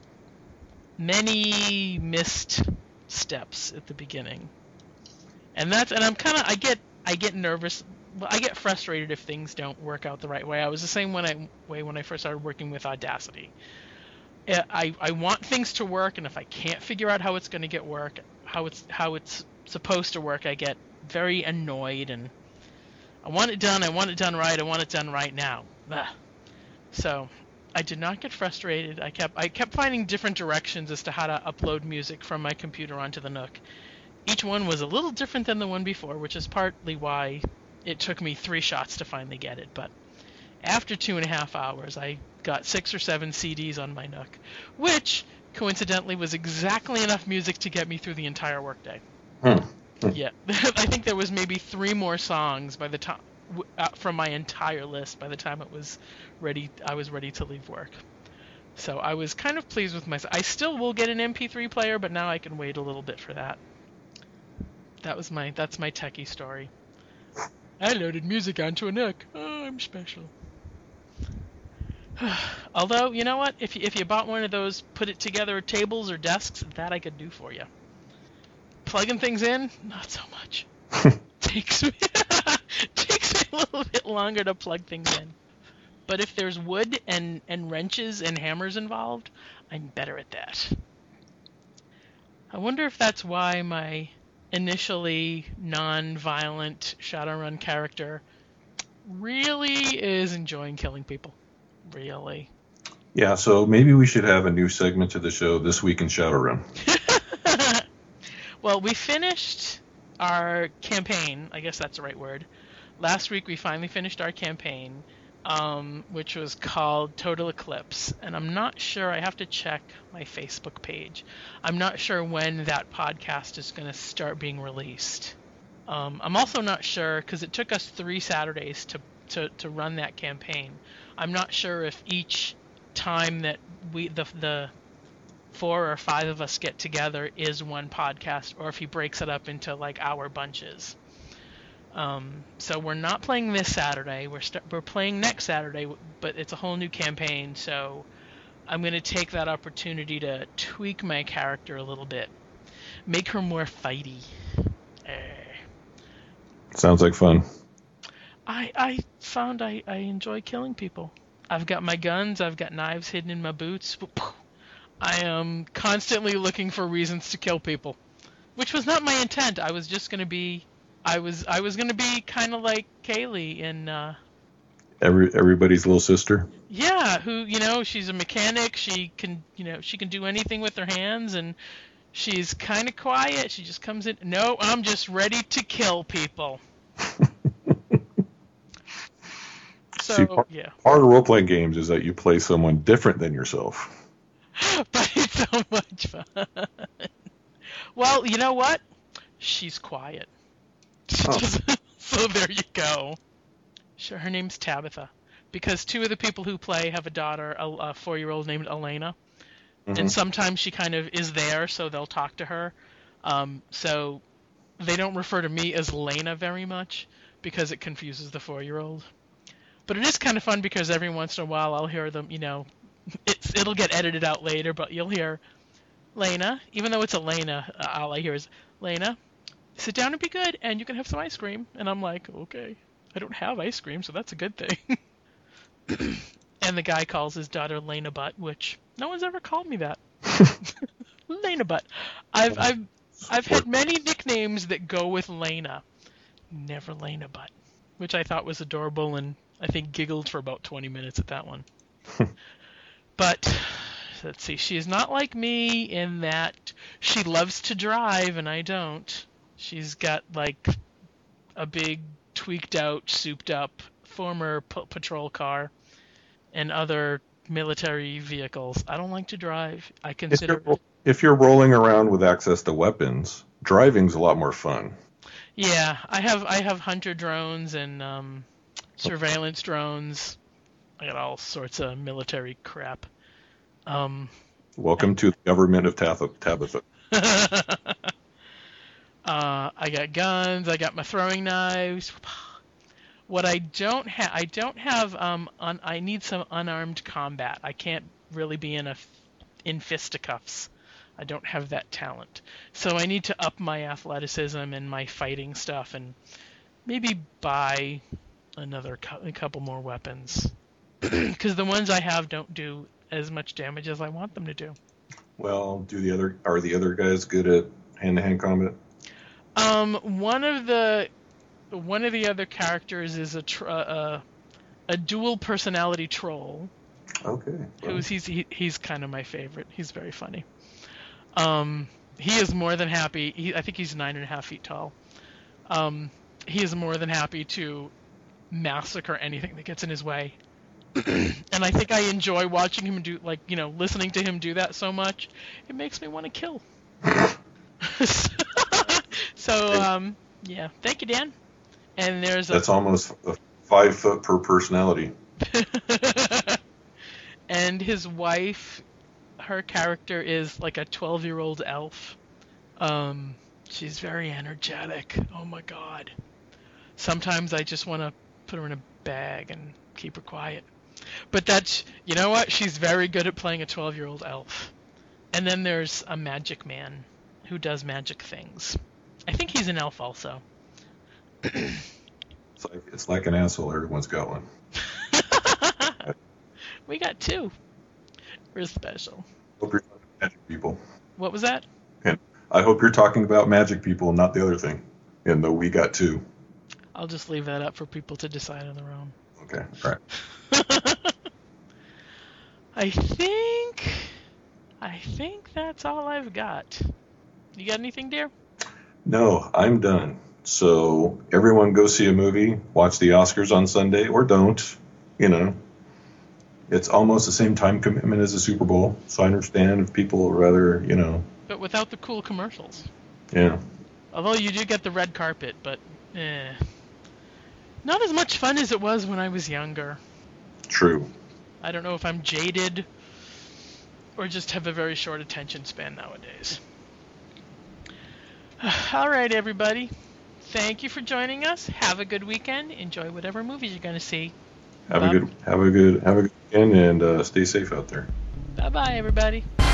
Many missed steps at the beginning, and I get nervous. Well, I get frustrated if things don't work out the right way. I was the same way when I first started working with Audacity. I want things to work, and if I can't figure out how it's going to how it's supposed to work, I get very annoyed, and I want it done. I want it done right. I want it done right now. So I did not get frustrated. I kept finding different directions as to how to upload music from my computer onto the Nook. Each one was a little different than the one before, which is partly why it took me 3 shots to finally get it. But after 2.5 hours, I got 6 or 7 CDs on my Nook, which coincidentally was exactly enough music to get me through the entire workday. Yeah, I think there was maybe 3 more songs by the time from my entire list by the time I was ready to leave work. So I was kind of pleased with myself. I still will get an MP3 player, but now I can wait a little bit for that. That's my techie story. I loaded music onto a Nook. Oh, I'm special. Although, you know what? If you bought one of those put it together tables or desks, that I could do for you. Plugging things in, not so much. Takes me a little bit longer to plug things in. But if there's wood and wrenches and hammers involved, I'm better at that. I wonder if that's why my initially non-violent Shadowrun character really is enjoying killing people. Really. Yeah, so maybe we should have a new segment to the show, This Week in Shadowrun. Well, we finished our campaign. I guess that's the right word. Last week we finally finished our campaign, which was called Total Eclipse. And I'm not sure, I have to check my Facebook page. I'm not sure when that podcast is going to start being released. I'm also not sure, because it took us 3 Saturdays to run that campaign. I'm not sure if each time that the 4 or 5 of us get together is one podcast, or if he breaks it up into like hour bunches. So we're not playing this Saturday. We're playing next Saturday, but it's a whole new campaign. So I'm going to take that opportunity to tweak my character a little bit, make her more fighty. Sounds like fun. I found I enjoy killing people. I've got my guns. I've got knives hidden in my boots. I am constantly looking for reasons to kill people, which was not my intent. I was just going to be, I was going to be kind of like Kaylee in everybody's little sister. Yeah, who, she's a mechanic. She can do anything with her hands, and she's kind of quiet. She just comes in. No, I'm just ready to kill people. So, see, part of role-playing games is that you play someone different than yourself. But it's so much fun. Well, you know what? She's quiet. So there you go. Sure, her name's Tabitha. Because 2 of the people who play have a daughter, a 4-year-old named Elena. Mm-hmm. And sometimes she kind of is there, so they'll talk to her. So they don't refer to me as Lena very much. because it confuses the 4-year-old. But it is kind of fun because every once in a while I'll hear them, it'll get edited out later, but you'll hear Lena, even though it's Elena, all I hear is, Lena, sit down and be good, and you can have some ice cream. And I'm like, okay, I don't have ice cream, so that's a good thing. And the guy calls his daughter Lena Butt, which no one's ever called me that. Lena Butt. I've had many nicknames that go with Lena. Never Lena Butt, which I thought was adorable, and I think giggled for about 20 minutes at that one. But let's see, she is not like me in that she loves to drive and I don't. She's got like a big tweaked out, souped up former patrol car and other military vehicles. I don't like to drive. I consider if you're rolling around with access to weapons, driving's a lot more fun. Yeah, I have hunter drones and surveillance drones. I got all sorts of military crap. Welcome to the government of Tabitha. I got guns. I got my throwing knives. What I don't have, I need some unarmed combat. I can't really be in fisticuffs. I don't have that talent. So I need to up my athleticism and my fighting stuff and maybe buy a couple more weapons. Because the ones I have don't do as much damage as I want them to do. Well, are the other guys good at hand-to-hand combat? One of the other characters is a dual personality troll. Okay. Well. He's kind of my favorite. He's very funny. He is more than happy. I think he's 9.5 feet tall. He is more than happy to massacre anything that gets in his way. And I think I enjoy watching him do, listening to him do that so much. It makes me want to kill. So, yeah. Thank you, Dan. And that's almost 5 foot per personality. And his wife, her character is like a 12-year-old elf. She's very energetic. Oh my God. Sometimes I just want to put her in a bag and keep her quiet. But you know what? She's very good at playing a 12-year-old elf. And then there's a magic man who does magic things. I think he's an elf also. It's like an asshole. Everyone's got one. We got 2. We're special. Hope you're talking about magic people. What was that? And I hope you're talking about magic people and not the other thing. And though we got 2. I'll just leave that up for people to decide on their own. Okay, all right. I think that's all I've got. You got anything, dear? No, I'm done. So everyone go see a movie, watch the Oscars on Sunday, or don't. It's almost the same time commitment as the Super Bowl, so I understand if people would rather, But without the cool commercials. Yeah. Although you do get the red carpet, but not as much fun as it was when I was younger. True. I don't know if I'm jaded or just have a very short attention span nowadays. All right, everybody. Thank you for joining us. Have a good weekend. Enjoy whatever movies you're going to see. Have a good weekend and stay safe out there. Bye-bye, everybody.